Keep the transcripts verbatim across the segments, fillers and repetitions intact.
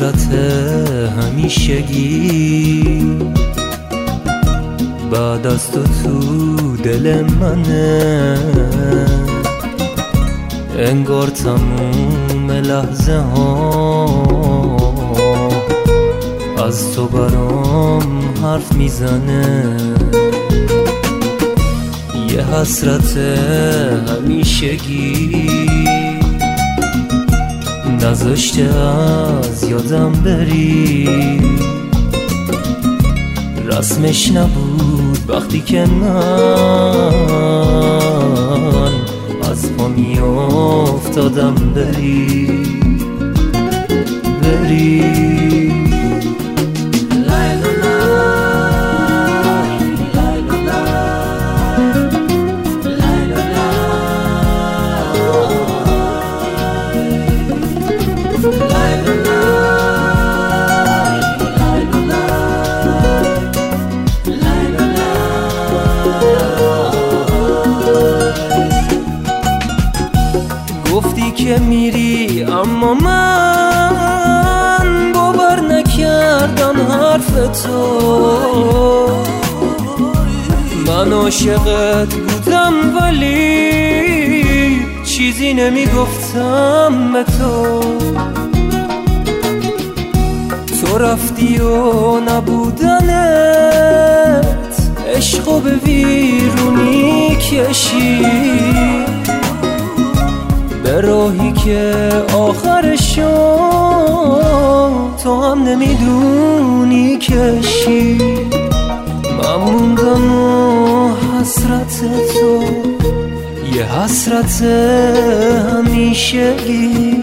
حسرت همیشگی بعد از تو تو دل منه، انگار تموم لحظه ها از تو برام حرف میزنه. یه حسرت همیشگی نذاشته از یادم بری، رسمش نبود وقتی که من از پا می افتادم بری بری. گفتی که میری اما من باور نکردم حرف تو. من عاشقت بودم ولی چیزی نمیگفتم به تو. تو رفتی و نبودنت عشقو به ویرونی کشید، به راهی که آخرشو تو هم نمیدونی کشی. من موندم و حسرت تو، یه حسرت همیشگی،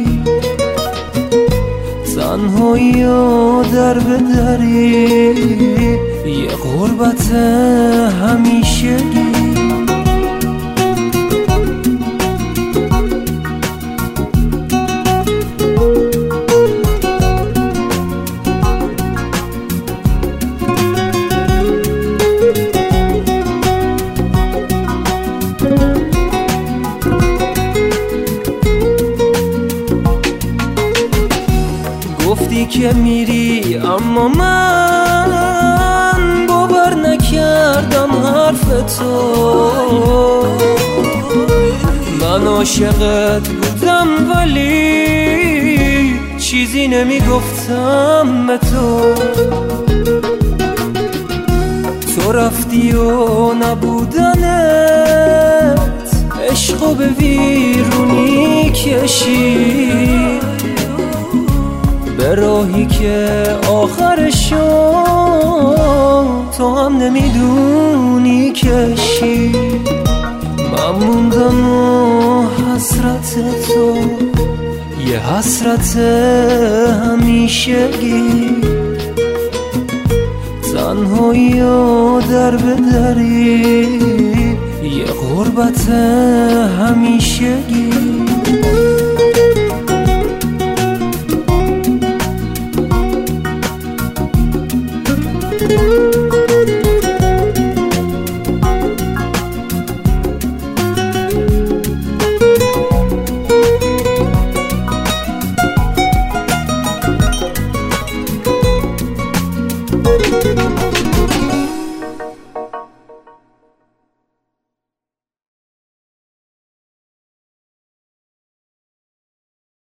تنهایی و در به دری، یه غربت همیشگی. گفتی که میری اما من باور نکردم حرف تو. من عاشقت بودم ولی چیزی نمیگفتم به تو. تو رفتی و نبودنت عشقو به ویرونی کشید، به راهی که آخرشو تو هم نمیدونی کشی. من موندم و حسرت تو، یه حسرت همیشگی، تنهایی و در به دری، یه غربت همیشگی.